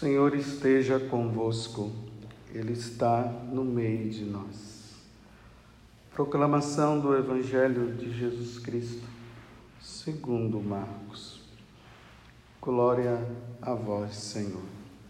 Senhor esteja convosco, Ele está no meio de nós. Proclamação do Evangelho de Jesus Cristo, segundo Marcos. Glória a vós, Senhor.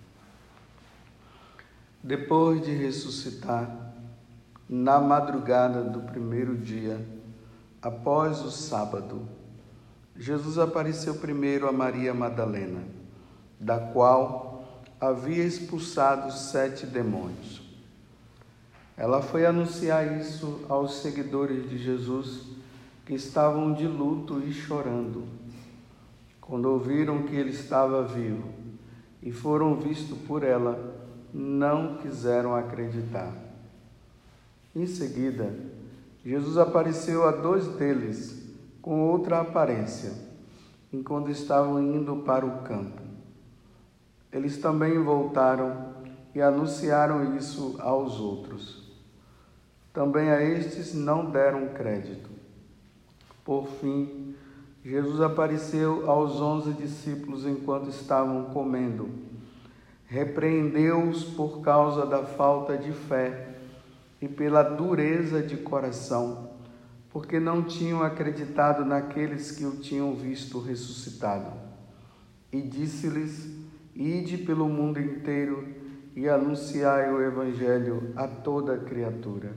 Depois de ressuscitar, na madrugada do primeiro dia, após o sábado, Jesus apareceu primeiro a Maria Madalena, da qual havia expulsado 7 demônios. Ela foi anunciar isso aos seguidores de Jesus, que estavam de luto e chorando. Quando ouviram que ele estava vivo e foram vistos por ela, não quiseram acreditar. Em seguida, Jesus apareceu a 2 deles com outra aparência, enquanto estavam indo para o campo. Eles também voltaram e anunciaram isso aos outros. Também a estes não deram crédito. Por fim, Jesus apareceu aos 11 discípulos enquanto estavam comendo. Repreendeu-os por causa da falta de fé e pela dureza de coração, porque não tinham acreditado naqueles que o tinham visto ressuscitado. E disse-lhes: Ide pelo mundo inteiro e anunciai o Evangelho a toda criatura.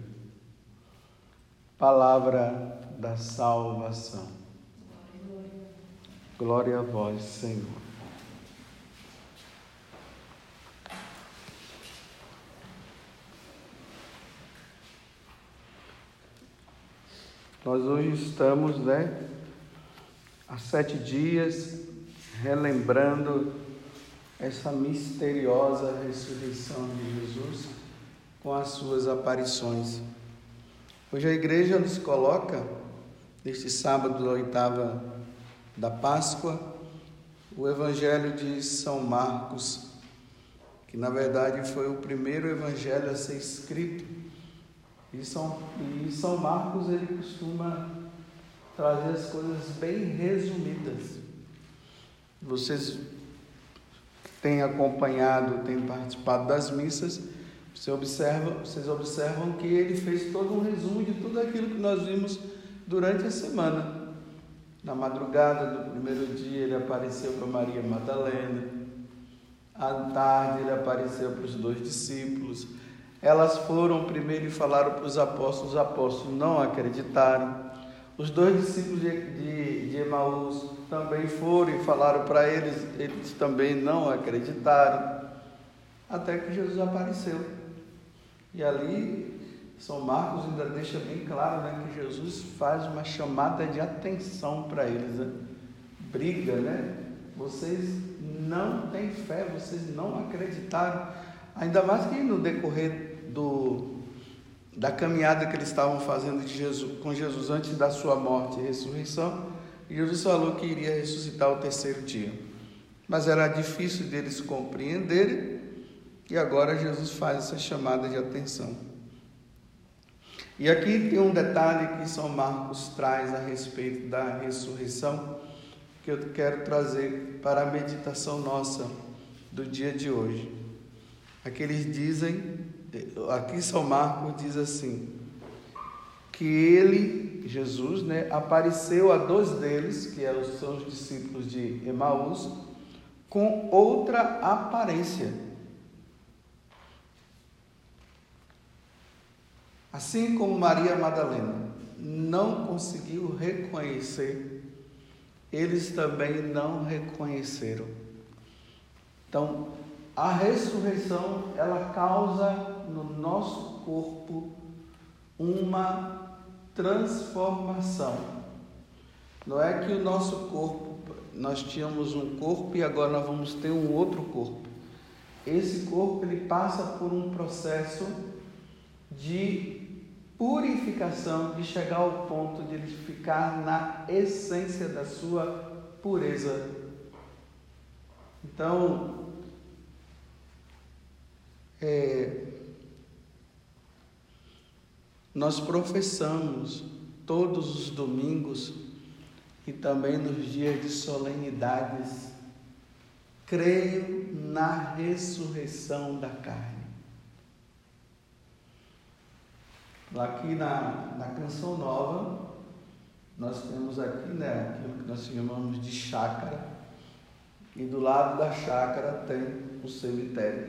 Palavra da salvação. Glória a vós, Senhor. Nós hoje estamos, há 7 dias, relembrando essa misteriosa ressurreição de Jesus com as suas aparições. Hoje a igreja nos coloca, neste sábado da 8ª da Páscoa, o Evangelho de São Marcos, que na verdade foi o primeiro evangelho a ser escrito. E São Marcos, ele costuma trazer as coisas bem resumidas. Vocês têm acompanhado, têm participado das missas, vocês observam que ele fez todo um resumo de tudo aquilo que nós vimos durante a semana. Na madrugada do primeiro dia, ele apareceu para Maria Madalena. À tarde, ele apareceu para os 2 discípulos. Elas foram primeiro e falaram para os apóstolos não acreditaram. Os 2 discípulos de Emaús também foram e falaram para eles também não acreditaram, até que Jesus apareceu. E ali, São Marcos ainda deixa bem claro, que Jesus faz uma chamada de atenção para eles, briga, vocês não têm fé, vocês não acreditaram, ainda mais que no decorrer da caminhada que eles estavam fazendo com Jesus antes da sua morte e ressurreição, Jesus falou que iria ressuscitar o 3º dia. Mas era difícil deles compreenderem, e agora Jesus faz essa chamada de atenção. E aqui tem um detalhe que São Marcos traz a respeito da ressurreição, que eu quero trazer para a meditação nossa do dia de hoje. Aqui São Marcos diz assim, que ele, Jesus, apareceu a 2 deles, que são os discípulos de Emaús, com outra aparência. Assim como Maria Madalena não conseguiu reconhecer, eles também não reconheceram. Então, a ressurreição, ela causa no nosso corpo uma transformação. Não é que o nosso corpo, nós tínhamos um corpo e agora nós vamos ter um outro corpo. Esse corpo, ele passa por um processo de purificação, de chegar ao ponto de ele ficar na essência da sua pureza. Então, nós professamos todos os domingos e também nos dias de solenidades creio na ressurreição da carne. Aqui na Canção Nova, nós temos aqui, aquilo que nós chamamos de chácara, e do lado da chácara tem o cemitério.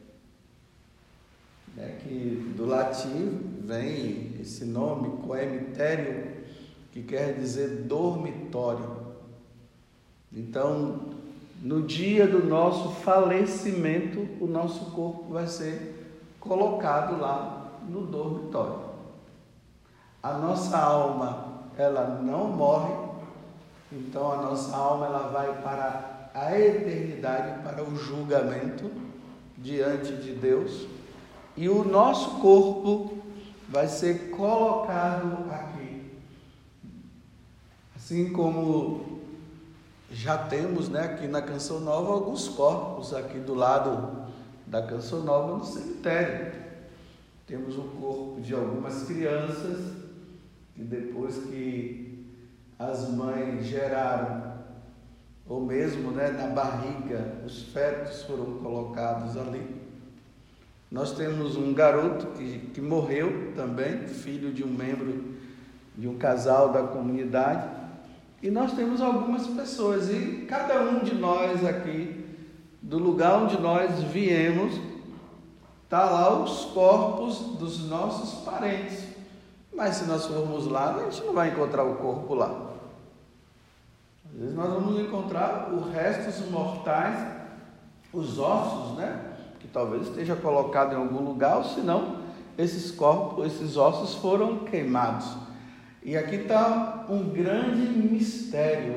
Que do latim vem esse nome, coemitério, que quer dizer dormitório. Então, no dia do nosso falecimento, o nosso corpo vai ser colocado lá no dormitório. A nossa alma, ela não morre, então a nossa alma ela vai para a eternidade, para o julgamento diante de Deus, e o nosso corpo vai ser colocado aqui. Assim como já temos, aqui na Canção Nova, alguns corpos aqui do lado da Canção Nova no cemitério. Temos o corpo de algumas crianças que depois que as mães geraram, ou mesmo na barriga, os fetos foram colocados ali. Nós temos um garoto que morreu também, filho de um membro de um casal da comunidade. E nós temos algumas pessoas, e cada um de nós aqui, do lugar onde nós viemos, está lá os corpos dos nossos parentes. Mas se nós formos lá, a gente não vai encontrar o corpo lá. Às vezes nós vamos encontrar o resto dos mortais, os ossos, que talvez esteja colocado em algum lugar, ou senão esses corpos, esses ossos foram queimados. E aqui está um grande mistério,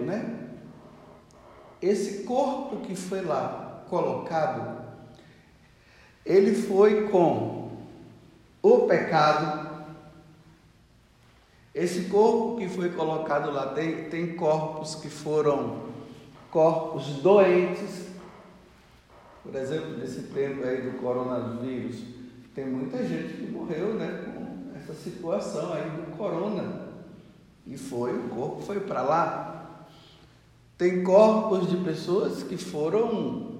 Esse corpo que foi lá colocado, ele foi com o pecado. Esse corpo que foi colocado lá, tem corpos que foram corpos doentes. Por exemplo, nesse tempo aí do coronavírus, tem muita gente que morreu, com essa situação aí do corona. E o corpo foi para lá. Tem corpos de pessoas que foram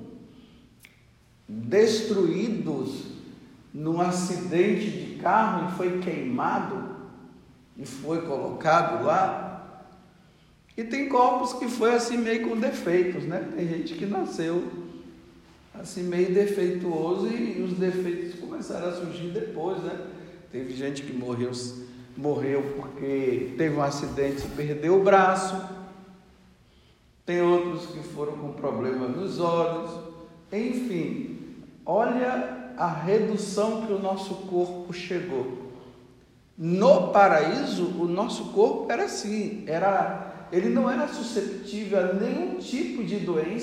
destruídos num acidente de carro e foi queimado e foi colocado lá. E tem corpos que foi assim meio com defeitos, Tem gente que nasceu assim meio defeituoso e os defeitos começaram a surgir depois, Teve gente que morreu porque teve um acidente e perdeu o braço. Tem outros que foram com problema nos olhos. Enfim, olha a redução que o nosso corpo chegou. No paraíso, o nosso corpo era assim, ele não era suscetível a nenhum tipo de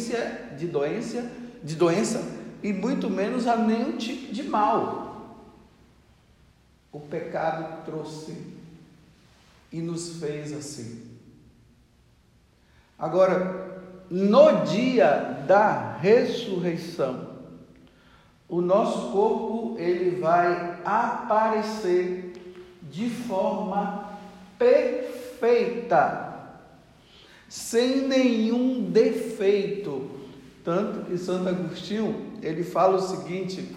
doença e muito menos a nenhum tipo de mal. O pecado trouxe e nos fez assim. Agora, no dia da ressurreição, o nosso corpo ele vai aparecer de forma perfeita, sem nenhum defeito. Tanto que Santo Agostinho, ele fala o seguinte,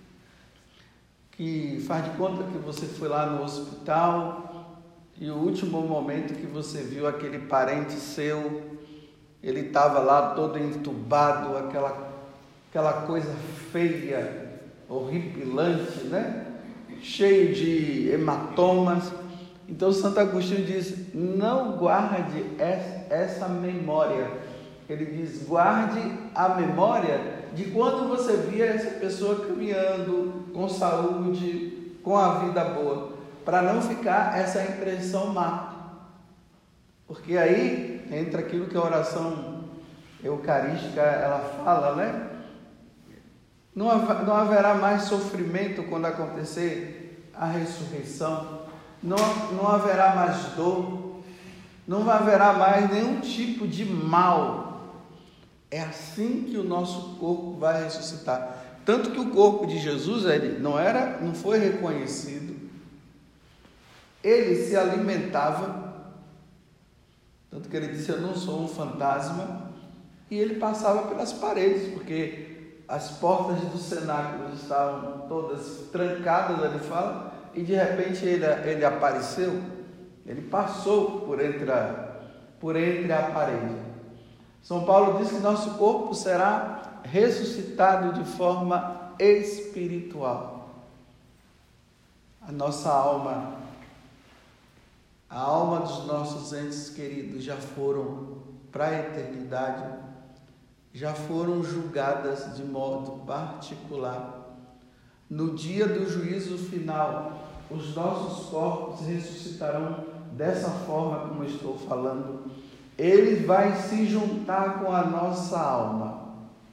que faz de conta que você foi lá no hospital e o último momento que você viu aquele parente seu, ele estava lá todo entubado, aquela coisa feia, horripilante, cheio de hematomas. Então Santo Agostinho diz, não guarde essa memória. Ele diz, guarde a memória de quando você via essa pessoa caminhando com saúde, com a vida boa, para não ficar essa impressão má. Porque aí entra aquilo que a oração eucarística ela fala, Não haverá mais sofrimento quando acontecer a ressurreição, não haverá mais dor, não haverá mais nenhum tipo de mal. É assim que o nosso corpo vai ressuscitar. Tanto que o corpo de Jesus ele não foi reconhecido. Ele se alimentava. Tanto que ele disse, eu não sou um fantasma. e ele passava pelas paredes, porque as portas do cenáculo estavam todas trancadas, ele fala, e de repente ele apareceu, ele passou por entre a parede. São Paulo diz que nosso corpo será ressuscitado de forma espiritual. A nossa alma, a alma dos nossos entes queridos já foram para a eternidade, já foram julgadas de modo particular. No dia do juízo final, os nossos corpos ressuscitarão dessa forma como eu estou falando. Ele vai se juntar com a nossa alma.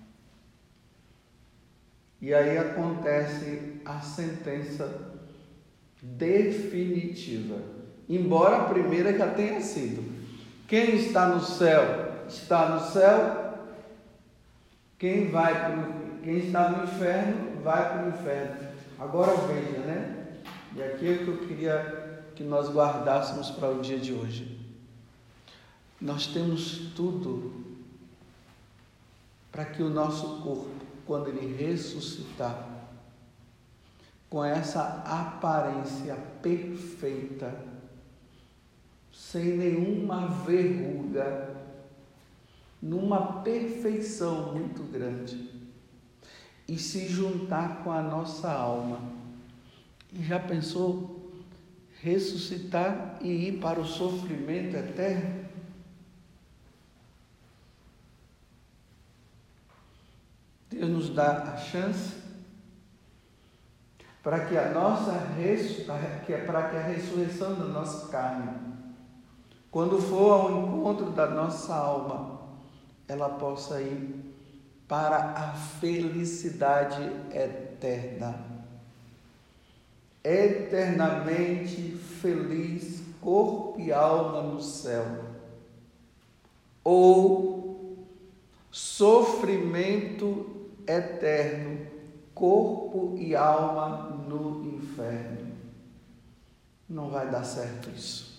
E aí acontece a sentença definitiva. Embora a primeira já tenha sido. Quem está no céu, está no céu. Quem está no inferno, vai para o inferno. Agora veja, né? E aqui é o que eu queria que nós guardássemos para o dia de hoje. Nós temos tudo para que o nosso corpo, quando ele ressuscitar, com essa aparência perfeita, sem nenhuma verruga, numa perfeição muito grande, e se juntar com a nossa alma. E já pensou ressuscitar e ir para o sofrimento eterno? Deus nos dá a chance para que para que a ressurreição da nossa carne, quando for ao encontro da nossa alma, ela possa ir para a felicidade eterna. Eternamente feliz, corpo e alma no céu. Ou sofrimento eterno, corpo e alma no inferno. Não vai dar certo isso.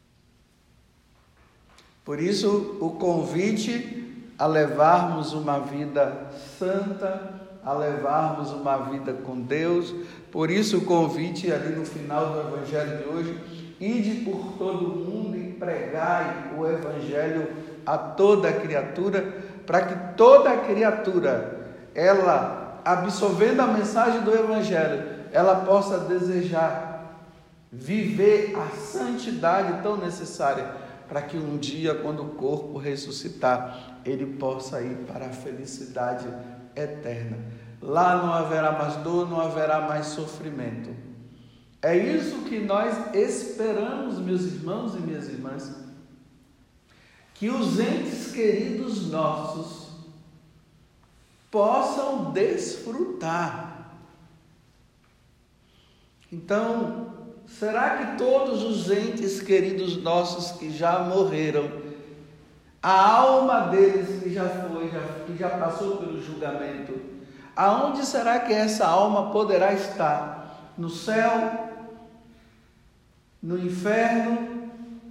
Por isso, o convite a levarmos uma vida santa, a levarmos uma vida com Deus. Por isso, o convite ali no final do Evangelho de hoje: ide por todo o mundo e pregai o Evangelho a toda criatura, para que toda criatura, ela, absorvendo a mensagem do Evangelho, ela possa desejar viver a santidade tão necessária, para que um dia, quando o corpo ressuscitar, ele possa ir para a felicidade eterna. Lá não haverá mais dor, não haverá mais sofrimento. É isso que nós esperamos, meus irmãos e minhas irmãs, que os entes queridos nossos possam desfrutar. Então, será que todos os entes queridos nossos que já morreram, a alma deles que já passou pelo julgamento, aonde será que essa alma poderá estar? No céu? No inferno?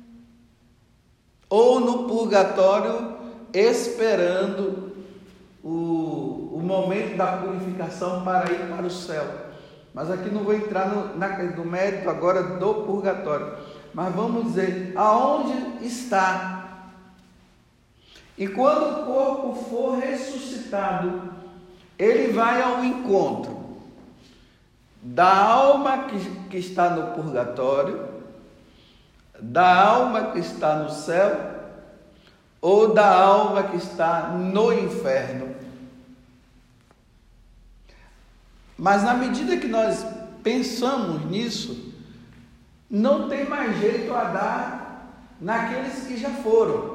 Ou no purgatório, esperando o momento da purificação para ir para o céu? Mas aqui não vou entrar no mérito agora do purgatório, mas vamos dizer aonde está. E quando o corpo for ressuscitado, ele vai ao encontro da alma que está no purgatório, da alma que está no céu, ou da alma que está no inferno. Mas na medida que nós pensamos nisso, não tem mais jeito a dar naqueles que já foram.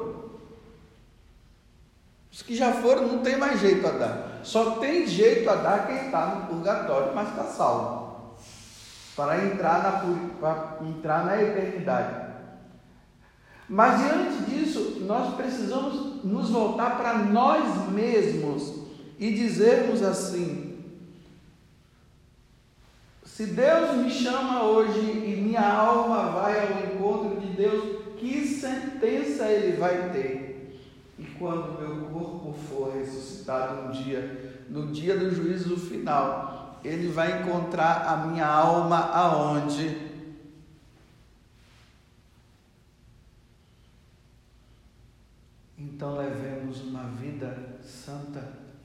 Os que já foram não tem mais jeito a dar. Só tem jeito a dar quem está no purgatório, mas está salvo, para entrar na eternidade. Mas diante disso, nós precisamos nos voltar para nós mesmos e dizermos assim: se Deus me chama hoje e minha alma vai ao encontro de Deus, que sentença Ele vai ter? E quando meu corpo for ressuscitado no dia do juízo final, ele vai encontrar a minha alma aonde? Então levemos uma vida santa.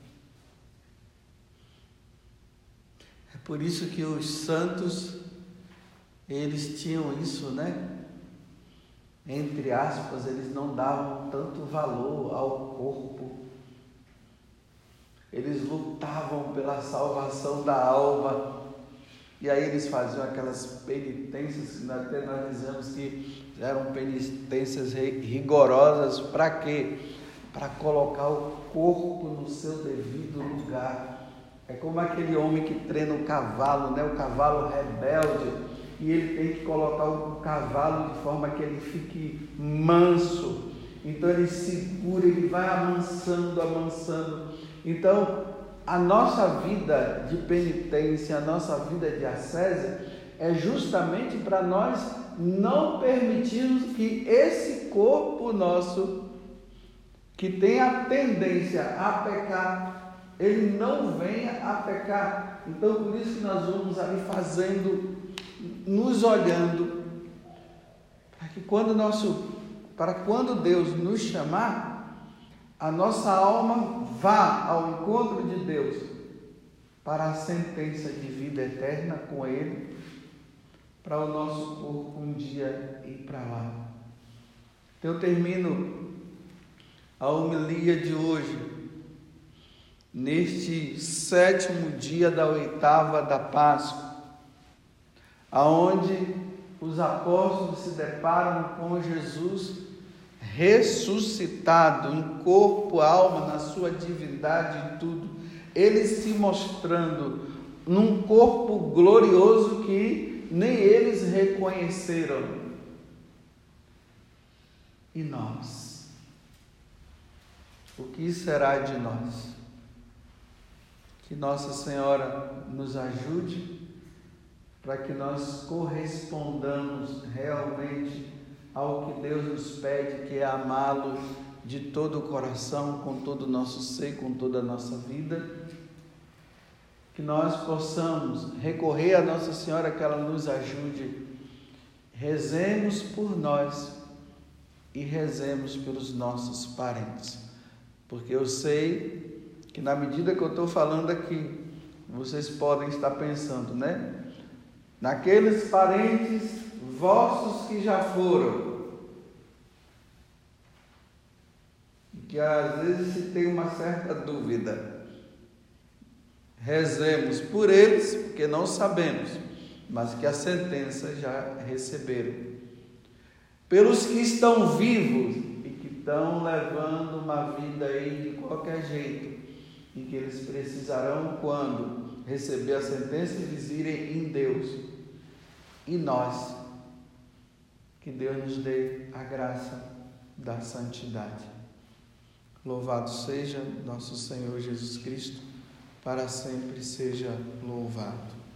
É por isso que os santos, eles tinham isso, né? Entre aspas, eles não davam tanto valor ao corpo. Eles lutavam pela salvação da alma. E aí eles faziam aquelas penitências que até nós dizemos que eram penitências rigorosas. Para quê? Para colocar o corpo no seu devido lugar. É como aquele homem que treina o cavalo, né? O cavalo rebelde. E ele tem que colocar o cavalo de forma que ele fique manso. Então ele segura, ele vai amansando. Então a nossa vida de penitência, a nossa vida de ascese é justamente para nós não permitirmos que esse corpo nosso, que tem a tendência a pecar, ele não venha a pecar. Então por isso que nós vamos ali fazendo, nos olhando, para quando Deus nos chamar, a nossa alma vá ao encontro de Deus para a sentença de vida eterna com Ele, para o nosso corpo um dia ir para lá. Então eu termino a homilia de hoje, neste 7º dia da 8ª da Páscoa, aonde os apóstolos se deparam com Jesus ressuscitado em corpo, alma, na sua divindade e tudo, ele se mostrando num corpo glorioso que nem eles reconheceram. E nós? O que será de nós? Que Nossa Senhora nos ajude para que nós correspondamos realmente ao que Deus nos pede, que é amá-lo de todo o coração, com todo o nosso ser, com toda a nossa vida. Que nós possamos recorrer a Nossa Senhora, que ela nos ajude. Rezemos por nós e rezemos pelos nossos parentes, porque eu sei que na medida que eu estou falando aqui, vocês podem estar pensando, né? Naqueles parentes vossos que já foram, que às vezes se tem uma certa dúvida. Rezemos por eles, porque não sabemos, mas que a sentença já receberam. Pelos que estão vivos e que estão levando uma vida aí de qualquer jeito, e que eles precisarão, quando receber a sentença, eles irem em Deus. E nós, que Deus nos dê a graça da santidade. Louvado seja nosso Senhor Jesus Cristo, para sempre seja louvado.